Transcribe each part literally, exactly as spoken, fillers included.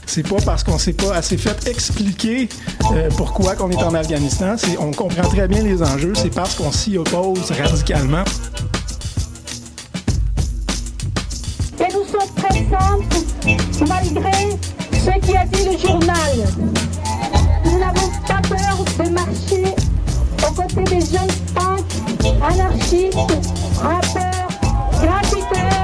C'est pas parce qu'on s'est pas assez fait expliquer euh, pourquoi qu'on est en Afghanistan. C'est, on comprend très bien les enjeux. C'est parce qu'on s'y oppose radicalement. Et nous sommes très simples, malgré ce qui a dit le journal. Nous n'avons pas peur de marcher aux côtés des jeunes punks, anarchistes, rappeurs, graffiteurs,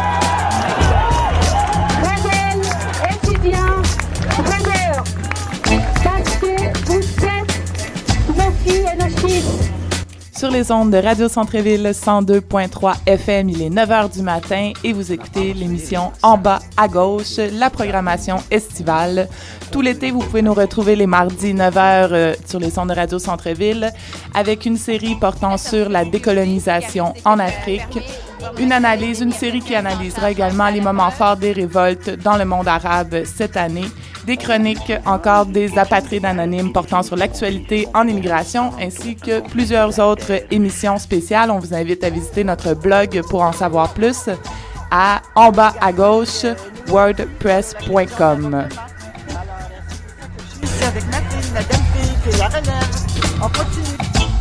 rebelles, étudiants, rêveurs. Parce que vous êtes nos filles et nos fils. Sur les ondes de Radio Centre-Ville cent deux point trois F M, il est neuf heures du matin et vous écoutez l'émission En bas à gauche, la programmation estivale. Tout l'été, vous pouvez nous retrouver les mardis neuf heures euh, sur les ondes de Radio Centre-Ville avec une série portant sur la décolonisation en Afrique. Une analyse, une série qui analysera également les moments forts des révoltes dans le monde arabe cette année. Des chroniques encore des apatrides anonymes portant sur l'actualité en immigration, ainsi que plusieurs autres émissions spéciales. On vous invite à visiter notre blog pour en savoir plus à en bas à gauche wordpress point com. Je suis avec Nadine, la dame fille, qui est la relève. On continue.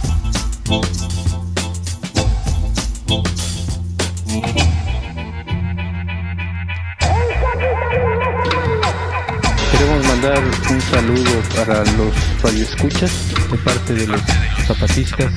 Queremos mandar un saludo para los radioescuchas de parte de los zapatistas.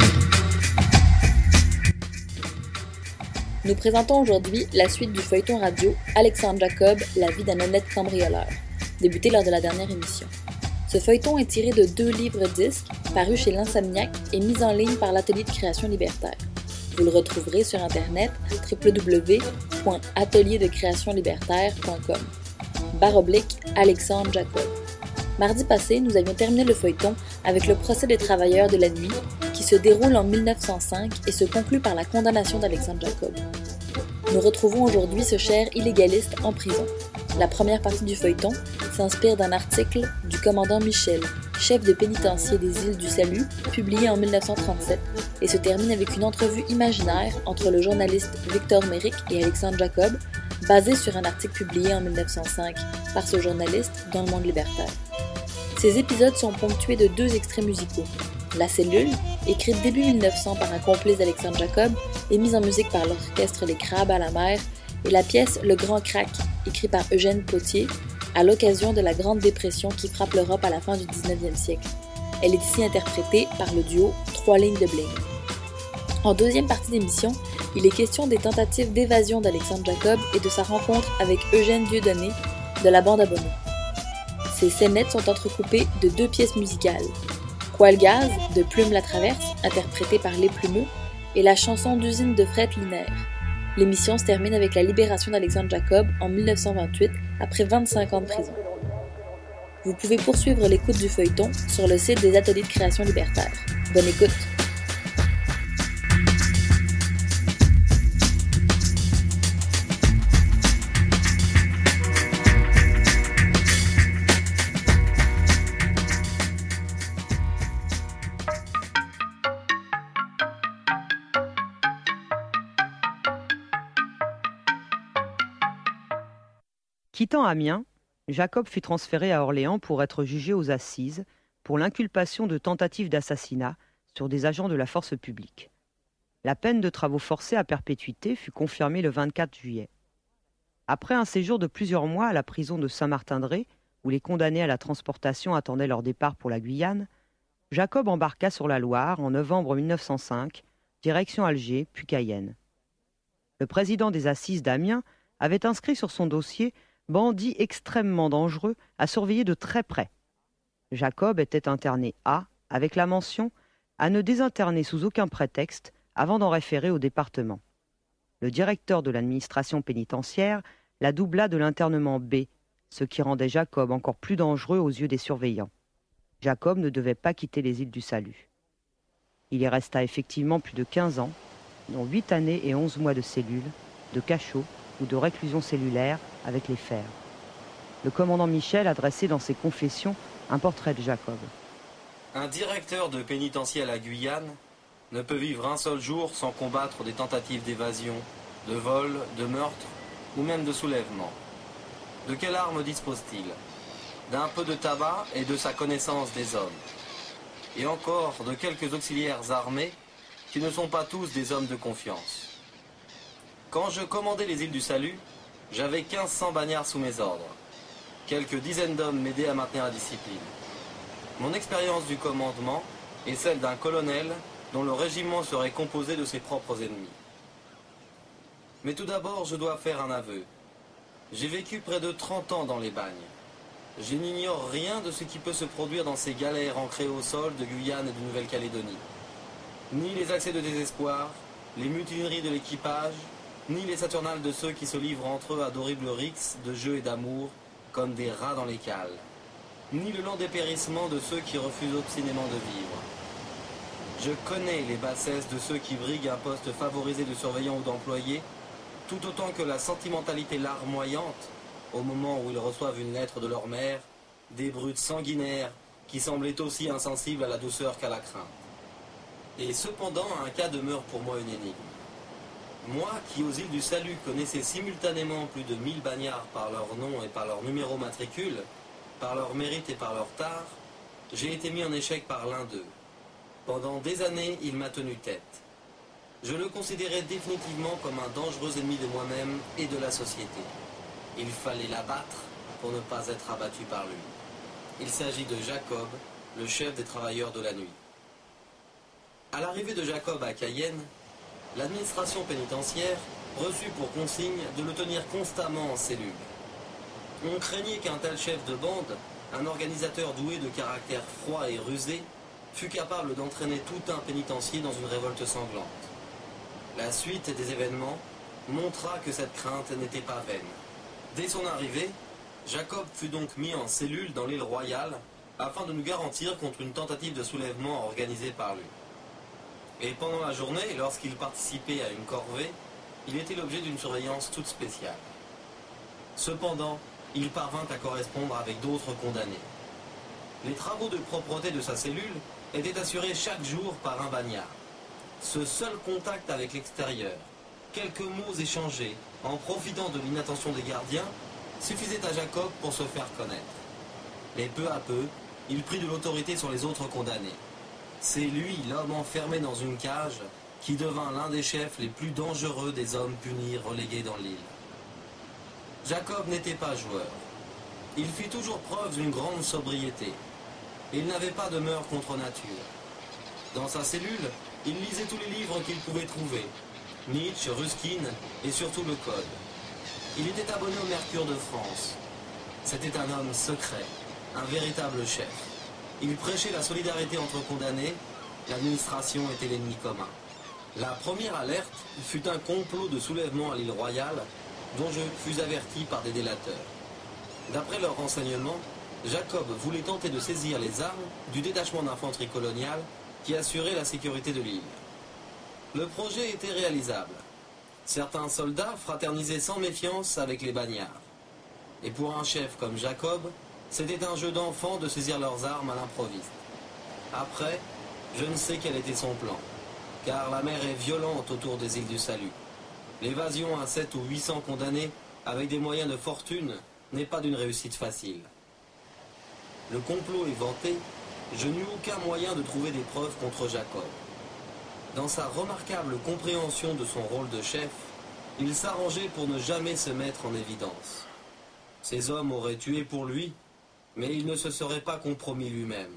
Nous présentons aujourd'hui la suite du feuilleton radio Alexandre Jacob, la vie d'un honnête cambrioleur, débuté lors de la dernière émission. Ce feuilleton est tiré de deux livres-disques parus chez l'Insomniac et mis en ligne par l'Atelier de création libertaire. Vous le retrouverez sur Internet w w w point atelier de création libertaire point com. Barre oblique Alexandre Jacob. Mardi passé, nous avions terminé le feuilleton avec le procès des travailleurs de la nuit qui se déroule en mille neuf cent cinq et se conclut par la condamnation d'Alexandre Jacob. Nous retrouvons aujourd'hui ce cher illégaliste en prison. La première partie du feuilleton s'inspire d'un article du commandant Michel, chef de pénitencier des îles du Salut, publié en mille neuf cent trente-sept, et se termine avec une entrevue imaginaire entre le journaliste Victor Méric et Alexandre Jacob, basée sur un article publié en mille neuf cent cinq par ce journaliste dans Le Monde libertaire. Ces épisodes sont ponctués de deux extraits musicaux. La Cellule, écrite début mille neuf cents par un complice d'Alexandre Jacob et mise en musique par l'orchestre Les Crabes à la mer, et la pièce Le Grand Crack, écrite par Eugène Potier, à l'occasion de la Grande Dépression qui frappe l'Europe à la fin du dix-neuvième siècle. Elle est ici interprétée par le duo Trois lignes de bling. En deuxième partie d'émission, il est question des tentatives d'évasion d'Alexandre Jacob et de sa rencontre avec Eugène Dieudonné de la bande Abonné. Ces scénettes sont entrecoupées de deux pièces musicales. Quoi le gaz de Plume la Traverse, interprétée par Les Plumeux, et la chanson d'usine de Fret Linaire. L'émission se termine avec la libération d'Alexandre Jacob en mille neuf cent vingt-huit après vingt-cinq ans de prison. Vous pouvez poursuivre l'écoute du feuilleton sur le site des Ateliers de création libertaire. Bonne écoute! Quittant Amiens, Jacob fut transféré à Orléans pour être jugé aux assises pour l'inculpation de tentative d'assassinat sur des agents de la force publique. La peine de travaux forcés à perpétuité fut confirmée le vingt-quatre juillet. Après un séjour de plusieurs mois à la prison de Saint-Martin-de-Ré, où les condamnés à la transportation attendaient leur départ pour la Guyane, Jacob embarqua sur la Loire en novembre mille neuf cent cinq, direction Alger, puis Cayenne. Le président des assises d'Amiens avait inscrit sur son dossier bandit extrêmement dangereux à surveiller de très près. Jacob était interné à, avec la mention, à ne désinterner sous aucun prétexte avant d'en référer au département. Le directeur de l'administration pénitentiaire la doubla de l'internement B, ce qui rendait Jacob encore plus dangereux aux yeux des surveillants. Jacob ne devait pas quitter les îles du Salut. Il y resta effectivement plus de quinze ans, dont huit années et onze mois de cellule, de cachot ou de réclusion cellulaire avec les fers. Le commandant Michel a dressé dans ses confessions un portrait de Jacob. Un directeur de pénitencier à la Guyane ne peut vivre un seul jour sans combattre des tentatives d'évasion, de vol, de meurtre ou même de soulèvement. De quelle arme dispose-t-il? D'un peu de tabac et de sa connaissance des hommes. Et encore de quelques auxiliaires armés qui ne sont pas tous des hommes de confiance. Quand je commandais les îles du Salut, j'avais quinze cents bagnards sous mes ordres. Quelques dizaines d'hommes m'aidaient à maintenir la discipline. Mon expérience du commandement est celle d'un colonel dont le régiment serait composé de ses propres ennemis. Mais tout d'abord, je dois faire un aveu. J'ai vécu près de trente ans dans les bagnes. Je n'ignore rien de ce qui peut se produire dans ces galères ancrées au sol de Guyane et de Nouvelle-Calédonie. Ni les accès de désespoir, les mutineries de l'équipage, ni les saturnales de ceux qui se livrent entre eux à d'horribles rixes de jeu et d'amour, comme des rats dans les cales, ni le lent dépérissement de ceux qui refusent obstinément de vivre. Je connais les bassesses de ceux qui briguent un poste favorisé de surveillant ou d'employé, tout autant que la sentimentalité larmoyante, au moment où ils reçoivent une lettre de leur mère, des brutes sanguinaires qui semblaient aussi insensibles à la douceur qu'à la crainte. Et cependant, un cas demeure pour moi une énigme. Moi, qui aux îles du Salut connaissais simultanément plus de mille bagnards par leur nom et par leur numéro matricule, par leur mérite et par leur tard, j'ai été mis en échec par l'un d'eux. Pendant des années, il m'a tenu tête. Je le considérais définitivement comme un dangereux ennemi de moi-même et de la société. Il fallait l'abattre pour ne pas être abattu par lui. Il s'agit de Jacob, le chef des travailleurs de la nuit. À l'arrivée de Jacob à Cayenne, l'administration pénitentiaire reçut pour consigne de le tenir constamment en cellule. On craignait qu'un tel chef de bande, un organisateur doué de caractère froid et rusé, fût capable d'entraîner tout un pénitencier dans une révolte sanglante. La suite des événements montra que cette crainte n'était pas vaine. Dès son arrivée, Jacob fut donc mis en cellule dans l'île Royale afin de nous garantir contre une tentative de soulèvement organisée par lui. Et pendant la journée, lorsqu'il participait à une corvée, il était l'objet d'une surveillance toute spéciale. Cependant, il parvint à correspondre avec d'autres condamnés. Les travaux de propreté de sa cellule étaient assurés chaque jour par un bagnard. Ce seul contact avec l'extérieur, quelques mots échangés en profitant de l'inattention des gardiens, suffisait à Jacob pour se faire connaître. Et peu à peu, il prit de l'autorité sur les autres condamnés. C'est lui, l'homme enfermé dans une cage, qui devint l'un des chefs les plus dangereux des hommes punis relégués dans l'île. Jacob n'était pas joueur. Il fit toujours preuve d'une grande sobriété. Il n'avait pas de mœurs contre nature. Dans sa cellule, il lisait tous les livres qu'il pouvait trouver, Nietzsche, Ruskin et surtout le Code. Il était abonné au Mercure de France. C'était un homme secret, un véritable chef. Il prêchait la solidarité entre condamnés, l'administration était l'ennemi commun. La première alerte fut un complot de soulèvement à l'île Royale, dont je fus averti par des délateurs. D'après leurs renseignements, Jacob voulait tenter de saisir les armes du détachement d'infanterie coloniale qui assurait la sécurité de l'île. Le projet était réalisable. Certains soldats fraternisaient sans méfiance avec les bagnards. Et pour un chef comme Jacob, c'était un jeu d'enfant de saisir leurs armes à l'improviste. Après, je ne sais quel était son plan, car la mer est violente autour des îles du Salut. L'évasion à sept ou huit cents condamnés avec des moyens de fortune n'est pas d'une réussite facile. Le complot est vanté, je n'eus aucun moyen de trouver des preuves contre Jacob. Dans sa remarquable compréhension de son rôle de chef, il s'arrangeait pour ne jamais se mettre en évidence. Ces hommes auraient tué pour lui, mais il ne se serait pas compromis lui-même.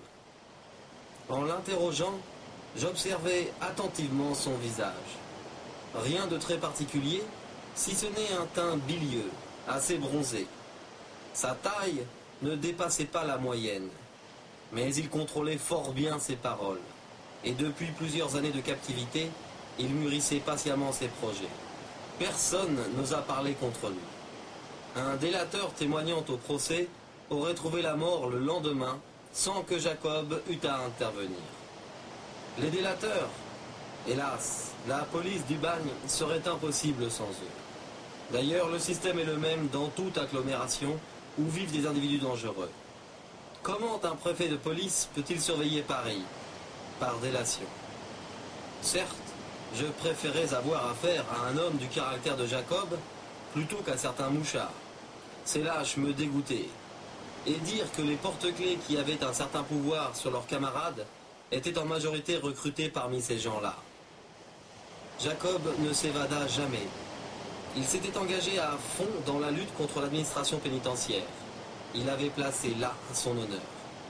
En l'interrogeant, j'observais attentivement son visage. Rien de très particulier, si ce n'est un teint bilieux, assez bronzé. Sa taille ne dépassait pas la moyenne, mais il contrôlait fort bien ses paroles, et depuis plusieurs années de captivité, il mûrissait patiemment ses projets. Personne n'osa parler contre lui. Un délateur témoignant au procès aurait trouvé la mort le lendemain sans que Jacob eût à intervenir. Les délateurs, hélas, la police du bagne serait impossible sans eux. D'ailleurs, le système est le même dans toute agglomération où vivent des individus dangereux. Comment un préfet de police peut-il surveiller Paris? Par délation. Certes, je préférais avoir affaire à un homme du caractère de Jacob plutôt qu'à certains mouchards. Ces lâches me dégoûtaient. Et dire que les porte-clés qui avaient un certain pouvoir sur leurs camarades étaient en majorité recrutés parmi ces gens-là. Jacob ne s'évada jamais. Il s'était engagé à fond dans la lutte contre l'administration pénitentiaire. Il avait placé là son honneur.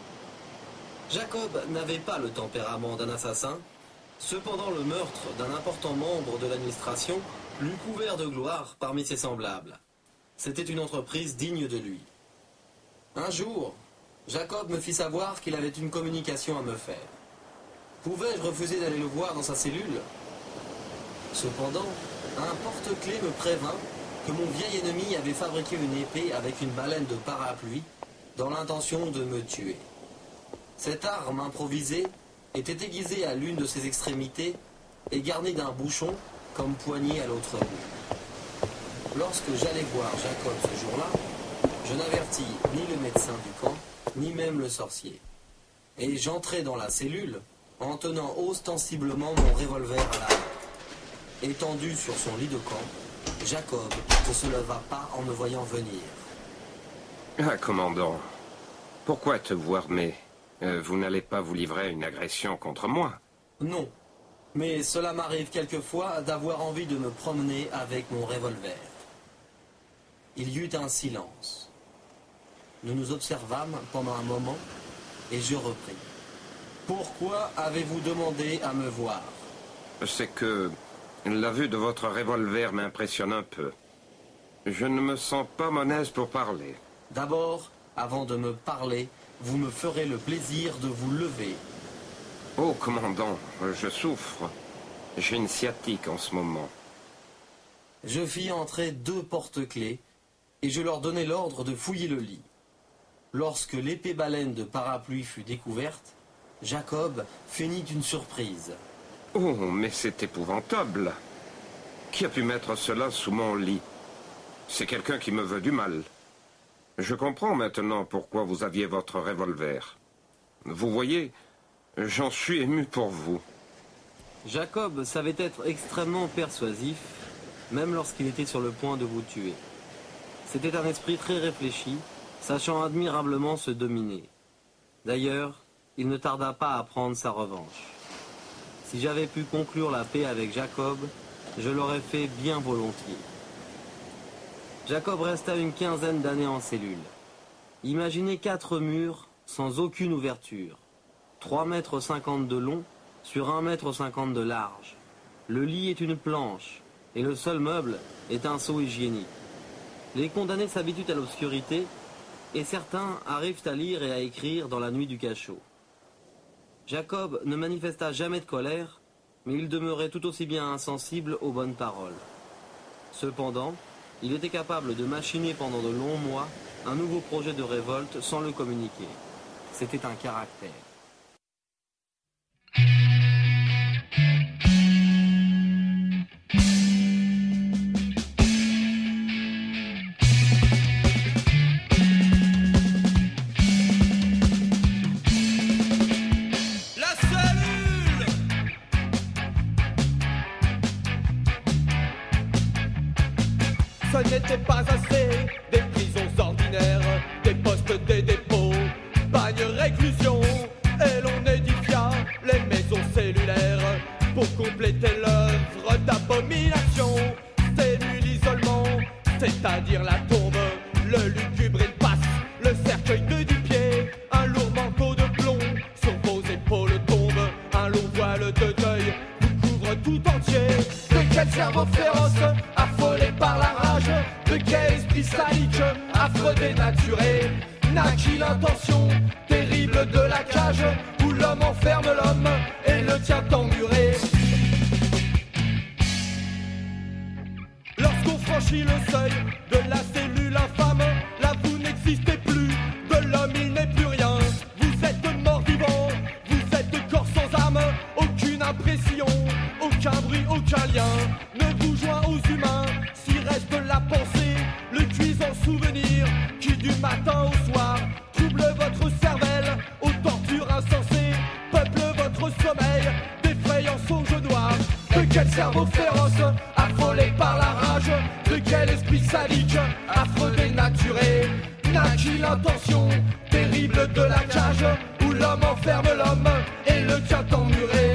Jacob n'avait pas le tempérament d'un assassin. Cependant, le meurtre d'un important membre de l'administration l'eût couvert de gloire parmi ses semblables. C'était une entreprise digne de lui. Un jour, Jacob me fit savoir qu'il avait une communication à me faire. Pouvais-je refuser d'aller le voir dans sa cellule ? Cependant, un porte-clés me prévint que mon vieil ennemi avait fabriqué une épée avec une baleine de parapluie dans l'intention de me tuer. Cette arme improvisée était aiguisée à l'une de ses extrémités et garnie d'un bouchon comme poignée à l'autre bout. Lorsque j'allais voir Jacob ce jour-là, je n'avertis ni le médecin du camp, ni même le sorcier. Et j'entrai dans la cellule en tenant ostensiblement mon revolver à la main. Étendu sur son lit de camp, Jacob ne se leva pas en me voyant venir. Ah, commandant, pourquoi êtes-vous armé ? euh, Vous n'allez pas vous livrer à une agression contre moi ? Non, mais cela m'arrive quelquefois d'avoir envie de me promener avec mon revolver. Il y eut un silence. Nous nous observâmes pendant un moment et je repris. Pourquoi avez-vous demandé à me voir ? C'est que la vue de votre revolver m'impressionne un peu. Je ne me sens pas mon aise pour parler. D'abord, avant de me parler, vous me ferez le plaisir de vous lever. Oh, commandant, je souffre. J'ai une sciatique en ce moment. Je fis entrer deux porte-clés et je leur donnai l'ordre de fouiller le lit. Lorsque l'épée baleine de parapluie fut découverte, Jacob feignit une surprise. Oh, mais c'est épouvantable. Qui a pu mettre cela sous mon lit? C'est quelqu'un qui me veut du mal. Je comprends maintenant pourquoi vous aviez votre revolver. Vous voyez, j'en suis ému pour vous. Jacob savait être extrêmement persuasif, même lorsqu'il était sur le point de vous tuer. C'était un esprit très réfléchi, sachant admirablement se dominer. D'ailleurs, il ne tarda pas à prendre sa revanche. Si j'avais pu conclure la paix avec Jacob, je l'aurais fait bien volontiers. Jacob resta une quinzaine d'années en cellule. Imaginez quatre murs sans aucune ouverture. trois mètres cinquante de long sur un mètre cinquante de large. Le lit est une planche et le seul meuble est un seau hygiénique. Les condamnés s'habituent à l'obscurité et certains arrivent à lire et à écrire dans la nuit du cachot. Jacob ne manifesta jamais de colère, mais il demeurait tout aussi bien insensible aux bonnes paroles. Cependant, il était capable de machiner pendant de longs mois un nouveau projet de révolte sans le communiquer. C'était un caractère. Ce n'était pas assez des prisons ordinaires, des postes, des dépôts, bagnes, réclusion. Et l'on édifia les maisons cellulaires pour compléter l'œuvre d'abomination. Cellule isolement, c'est-à-dire la tombe, le lugubre passe, le cercueil de du pied, un lourd manteau de plomb sur vos épaules tombe, un long voile de deuil vous couvre tout entier. De quel cerveau féroce, affolé par la rage, de quel esprit sadique, affreux dénaturé, naquit l'intention terrible de la cage où l'homme enferme l'homme et le tient emmuré. Lorsqu'on franchit le seuil de la cellule infâme, là vous n'existez plus, de l'homme il n'est plus rien. Vous êtes mort vivant, vous êtes corps sans âme, aucune impression, aucun bruit, aucun lien ne vous joint aux humains. S'il reste la pensée, le cuisant souvenir qui du matin au soir trouble votre cervelle, aux tortures insensées, peuple votre sommeil, d'effrayants songes noirs. De quel cerveau fait féroce, affolé par la rage. De quel esprit sadique, affreux dénaturé, naquit l'intention terrible de la cage, où l'homme enferme l'homme et le tient emmuré.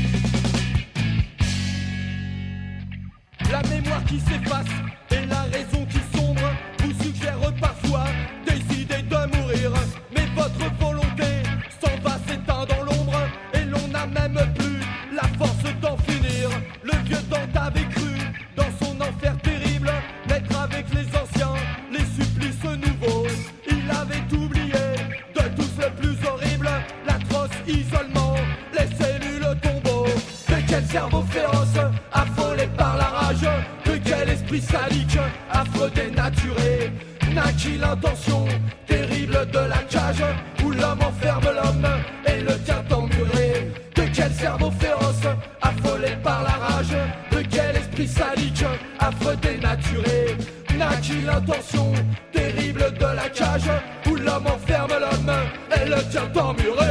La mémoire qui s'efface et la raison qui sombre vous suggère parfois des idées de mourir. Mais votre volonté s'en va s'éteindre dans l'ombre et l'on n'a même plus la force d'en finir. Le vieux Dante avait cru dans son enfer terrible naître avec les anciens, les supplices nouveaux. Il avait oublié de tous le plus horrible, l'atroce isolement, les cellules tombeaux. De quel cerveau féroce, affolé par la rage, de quel esprit sadique, affreux dénaturé, naquit l'intention terrible de la cage, où l'homme enferme l'homme et le tient emmuré. De quel cerveau féroce, affolé par la rage, de quel esprit sadique, affreux dénaturé, naquit l'intention terrible de la cage, où l'homme enferme l'homme et le tient emmuré.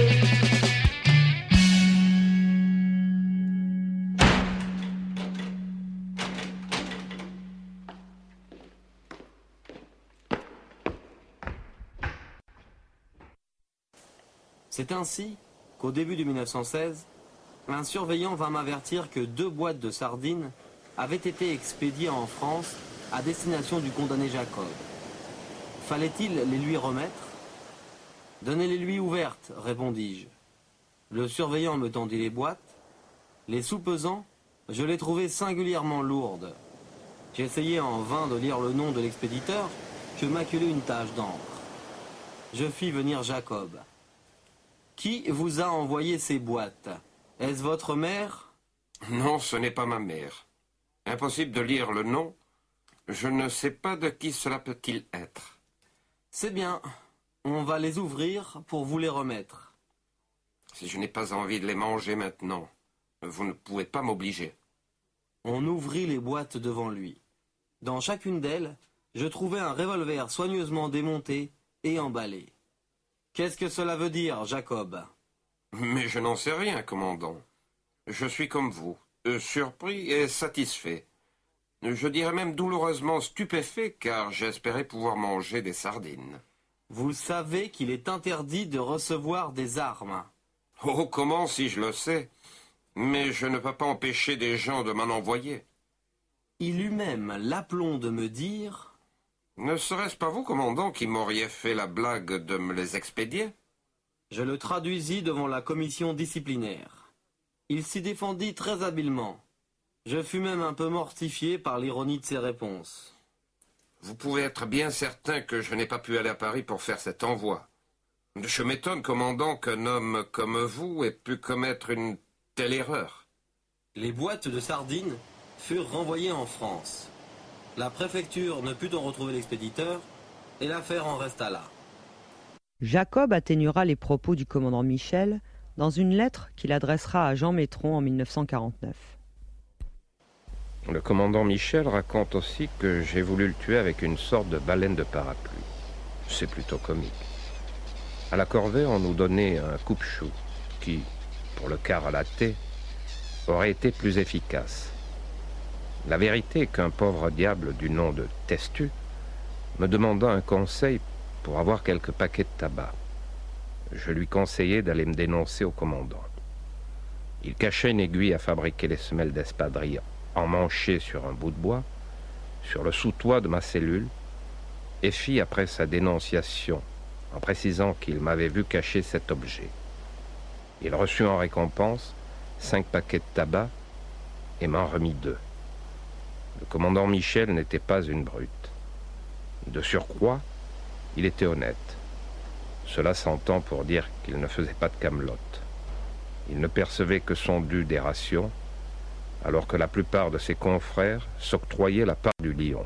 C'est ainsi qu'au début de mille neuf cent seize, un surveillant vint m'avertir que deux boîtes de sardines avaient été expédiées en France à destination du condamné Jacob. Fallait-il les lui remettre? Donnez-les-lui ouvertes, répondis-je. Le surveillant me tendit les boîtes. Les soupesant, je les trouvai singulièrement lourdes. J'essayai en vain de lire le nom de l'expéditeur que maculait une tache d'encre. Je fis venir Jacob. Qui vous a envoyé ces boîtes? Est-ce votre mère? Non, ce n'est pas ma mère. Impossible de lire le nom. Je ne sais pas de qui cela peut-il être. C'est bien. On va les ouvrir pour vous les remettre. Si je n'ai pas envie de les manger maintenant, vous ne pouvez pas m'obliger. On ouvrit les boîtes devant lui. Dans chacune d'elles, je trouvai un revolver soigneusement démonté et emballé. Qu'est-ce que cela veut dire, Jacob? Mais je n'en sais rien, commandant. Je suis comme vous, euh, surpris et satisfait. Je dirais même douloureusement stupéfait, car j'espérais pouvoir manger des sardines. Vous savez qu'il est interdit de recevoir des armes. Oh, comment si je le sais? Mais je ne peux pas empêcher des gens de m'en envoyer. Il eut même l'aplomb de me dire... Ne serait-ce pas vous, commandant, qui m'auriez fait la blague de me les expédier? Je le traduisis devant la commission disciplinaire. Il s'y défendit très habilement. Je fus même un peu mortifié par l'ironie de ses réponses. Vous pouvez être bien certain que je n'ai pas pu aller à Paris pour faire cet envoi. Je m'étonne, commandant, qu'un homme comme vous ait pu commettre une telle erreur. Les boîtes de sardines furent renvoyées en France. La préfecture ne put en retrouver l'expéditeur et l'affaire en resta là. Jacob atténuera les propos du commandant Michel dans une lettre qu'il adressera à Jean Métron en mille neuf cent quarante-neuf. Le commandant Michel raconte aussi que j'ai voulu le tuer avec une sorte de baleine de parapluie. C'est plutôt comique. À la corvée, on nous donnait un coupe-chou qui, pour le quart à la thé, aurait été plus efficace. La vérité est qu'un pauvre diable du nom de Testu me demanda un conseil pour avoir quelques paquets de tabac. Je lui conseillai d'aller me dénoncer au commandant. Il cachait une aiguille à fabriquer les semelles d'espadrille emmanchées sur un bout de bois, sur le sous-toit de ma cellule, et fit après sa dénonciation, en précisant qu'il m'avait vu cacher cet objet. Il reçut en récompense cinq paquets de tabac et m'en remit deux. Le commandant Michel n'était pas une brute. De surcroît, il était honnête. Cela s'entend pour dire qu'il ne faisait pas de camelote. Il ne percevait que son dû des rations, alors que la plupart de ses confrères s'octroyaient la part du lion.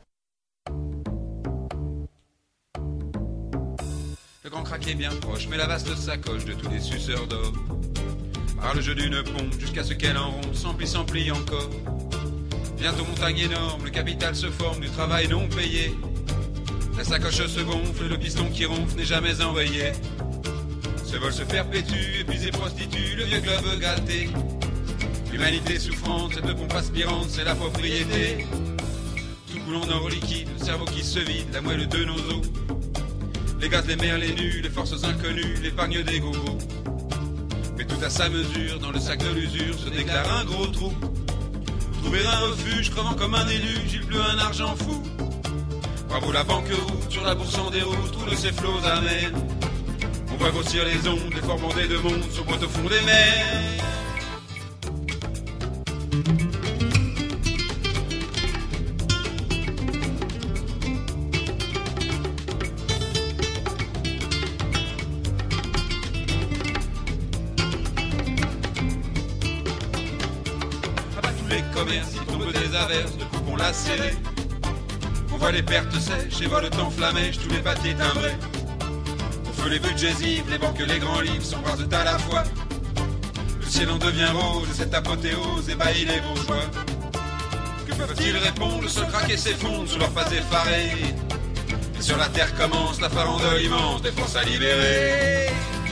Le grand craquet bien proche, mais la vaste sacoche de tous les suceurs d'or. Par le jeu d'une pompe, jusqu'à ce qu'elle enronde, s'emplit, s'emplit encore. Bientôt montagne énorme, le capital se forme du travail non payé. La sacoche se gonfle, le piston qui ronfle n'est jamais enrayé. Ce vol se perpétue, épuisé prostitue, le vieux globe gâté. L'humanité souffrante, cette pompe aspirante, c'est la propriété. Tout coulant or liquide, le cerveau qui se vide, la moelle de nos os. Les gaz, les mers, les nus, les forces inconnues, l'épargne des gogos. Mais tout à sa mesure, dans le sac de l'usure, se déclare un gros trou. Trouver un refuge, crevant comme un élu, il pleut un argent fou. Bravo la banqueroute, sur la bourse en déroute, roule ses flots amers. On voit grossir les ondes, les formants des deux mondes, sur pointe au fond des mers. Ils tombent des averses, de coups qu'on l'a serré. On voit les pertes sèches et voit le temps flamèche, tous les papiers timbrés. Au feu les budgets ivres, les banques, les grands livres s'embrasent à la fois. Le ciel en devient rose et cette apothéose ébahit les bourgeois. Que peuvent-ils répondre? Le sol craque et s'effondre sous leurs pas effarés. Et sur la terre commence la farandole immense des forces à libérer.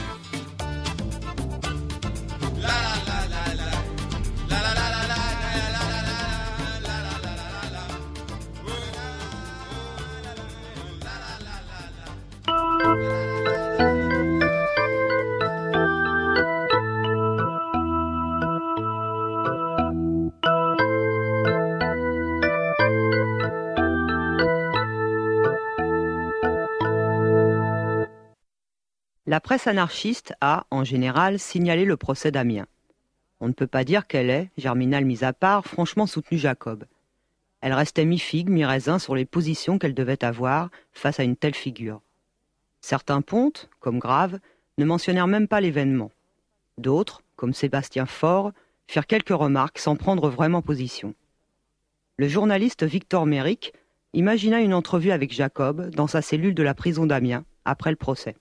La presse anarchiste a, en général, signalé le procès d'Amiens. On ne peut pas dire qu'elle ait, Germinal mise à part, franchement soutenu Jacob. Elle restait mi-figue, mi-raisin sur les positions qu'elle devait avoir face à une telle figure. Certains pontes, comme Grave, ne mentionnèrent même pas l'événement. D'autres, comme Sébastien Faure, firent quelques remarques sans prendre vraiment position. Le journaliste Victor Méric imagina une entrevue avec Jacob dans sa cellule de la prison d'Amiens après le procès.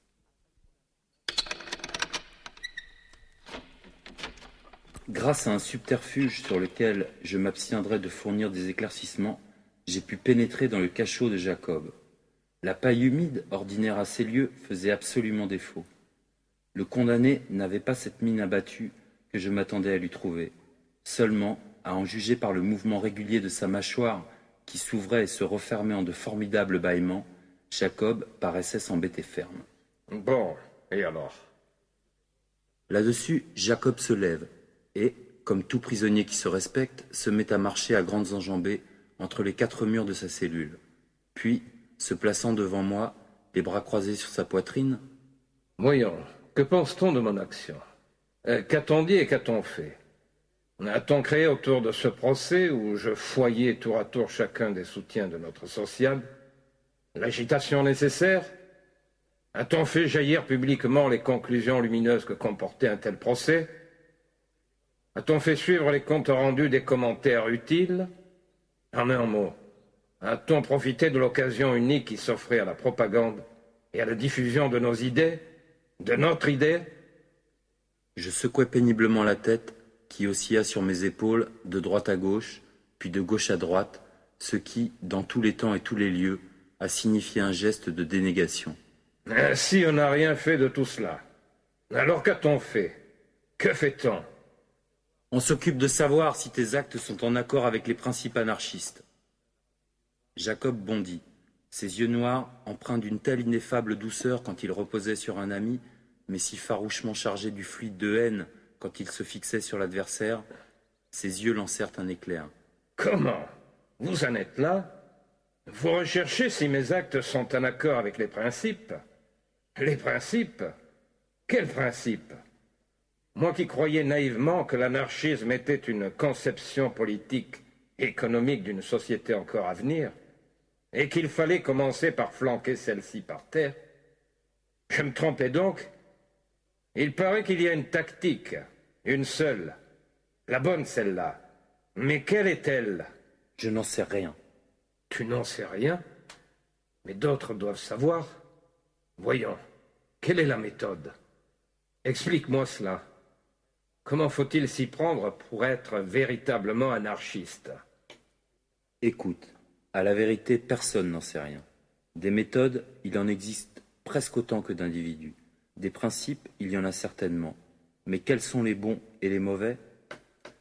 Grâce à un subterfuge sur lequel je m'abstiendrai de fournir des éclaircissements, j'ai pu pénétrer dans le cachot de Jacob. La paille humide, ordinaire à ces lieux, faisait absolument défaut. Le condamné n'avait pas cette mine abattue que je m'attendais à lui trouver. Seulement, à en juger par le mouvement régulier de sa mâchoire qui s'ouvrait et se refermait en de formidables bâillements, Jacob paraissait s'embêter ferme. Bon, et alors? Là-dessus, Jacob se lève et, comme tout prisonnier qui se respecte, se met à marcher à grandes enjambées entre les quatre murs de sa cellule. Puis, se plaçant devant moi, les bras croisés sur sa poitrine. Voyons, que pense-t-on de mon action? euh, Qu'a-t-on dit et qu'a-t-on fait? A-t-on créé autour de ce procès où je foyais tour à tour chacun des soutiens de notre social l'agitation nécessaire? A-t-on fait jaillir publiquement les conclusions lumineuses que comportait un tel procès? A-t-on fait suivre les comptes rendus des commentaires utiles? En un mot, a-t-on profité de l'occasion unique qui s'offrait à la propagande et à la diffusion de nos idées, de notre idée? Je secouai péniblement la tête, qui oscilla sur mes épaules, de droite à gauche, puis de gauche à droite, ce qui, dans tous les temps et tous les lieux, a signifié un geste de dénégation. Si on n'a rien fait de tout cela, alors qu'a-t-on fait? Que fait-on? On s'occupe de savoir si tes actes sont en accord avec les principes anarchistes. Jacob bondit, ses yeux noirs, empreints d'une telle ineffable douceur quand il reposait sur un ami, mais si farouchement chargés du fluide de haine quand il se fixait sur l'adversaire, ses yeux lancèrent un éclair. Comment? Vous en êtes là? Vous recherchez si mes actes sont en accord avec les principes? Les principes? Quels principes? Moi qui croyais naïvement que l'anarchisme était une conception politique et économique d'une société encore à venir, et qu'il fallait commencer par flanquer celle-ci par terre, je me trompais donc. Il paraît qu'il y a une tactique, une seule, la bonne celle-là. Mais quelle est-elle? Je n'en sais rien. Tu n'en sais rien? Mais d'autres doivent savoir. Voyons, quelle est la méthode? Explique-moi cela. Comment faut-il s'y prendre pour être véritablement anarchiste? Écoute, à la vérité, personne n'en sait rien. Des méthodes, il en existe presque autant que d'individus. Des principes, il y en a certainement. Mais quels sont les bons et les mauvais?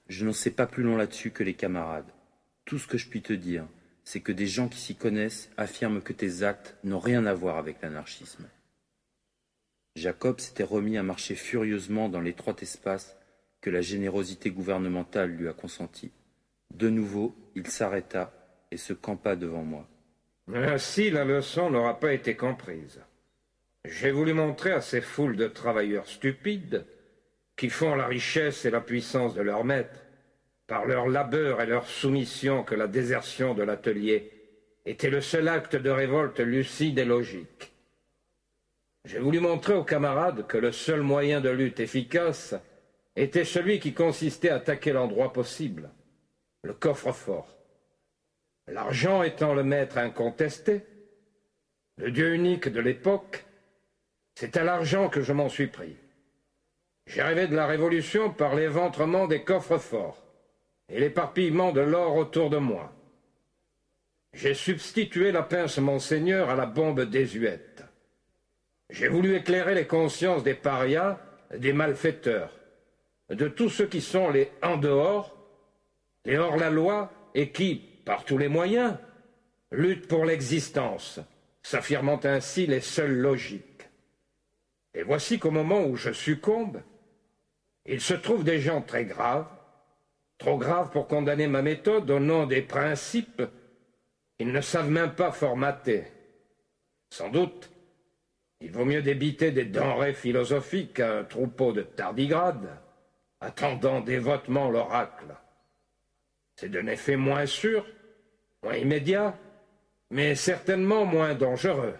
Je n'en sais pas plus long là-dessus que les camarades. Tout ce que je puis te dire, c'est que des gens qui s'y connaissent affirment que tes actes n'ont rien à voir avec l'anarchisme. Jacob s'était remis à marcher furieusement dans l'étroit espace que la générosité gouvernementale lui a consenti. De nouveau, il s'arrêta et se campa devant moi. Ainsi, la leçon n'aura pas été comprise. J'ai voulu montrer à ces foules de travailleurs stupides qui font la richesse et la puissance de leur maître, par leur labeur et leur soumission, que la désertion de l'atelier était le seul acte de révolte lucide et logique. J'ai voulu montrer aux camarades que le seul moyen de lutte efficace était celui qui consistait à attaquer l'endroit possible, le coffre-fort. L'argent étant le maître incontesté, le Dieu unique de l'époque, c'est à l'argent que je m'en suis pris. J'ai rêvé de la révolution par l'éventrement des coffres-forts et l'éparpillement de l'or autour de moi. J'ai substitué la pince Monseigneur à la bombe désuète. J'ai voulu éclairer les consciences des parias, des malfaiteurs, de tous ceux qui sont les en dehors, les hors-la-loi et qui, par tous les moyens, luttent pour l'existence, s'affirmant ainsi les seules logiques. Et voici qu'au moment où je succombe, il se trouve des gens très graves, trop graves pour condamner ma méthode au nom des principes qu'ils ne savent même pas formater. Sans doute, il vaut mieux débiter des denrées philosophiques à un troupeau de tardigrades, attendant dévotement l'oracle. C'est d'un effet moins sûr, moins immédiat, mais certainement moins dangereux.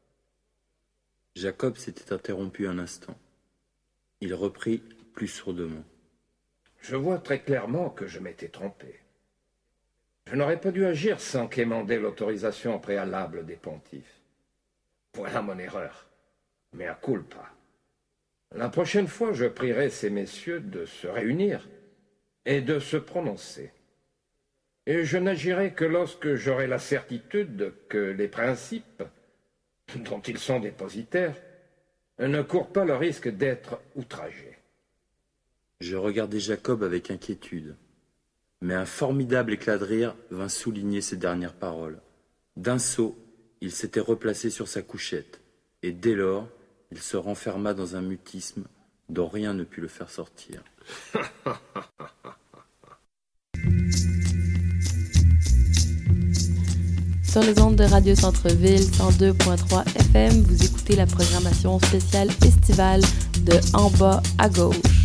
Jacob s'était interrompu un instant. Il reprit plus sourdement. Je vois très clairement que je m'étais trompé. Je n'aurais pas dû agir sans quémander l'autorisation préalable des pontifes. Voilà mon erreur, mea culpa. La prochaine fois, je prierai ces messieurs de se réunir et de se prononcer. Et je n'agirai que lorsque j'aurai la certitude que les principes, dont ils sont dépositaires, ne courent pas le risque d'être outragés. Je regardai Jacob avec inquiétude, mais un formidable éclat de rire vint souligner ces dernières paroles. D'un saut, il s'était replacé sur sa couchette, et dès lors, il se renferma dans un mutisme dont rien ne put le faire sortir. Sur les ondes de Radio Centre-Ville cent deux point trois F M, vous écoutez la programmation spéciale estivale de En bas à gauche.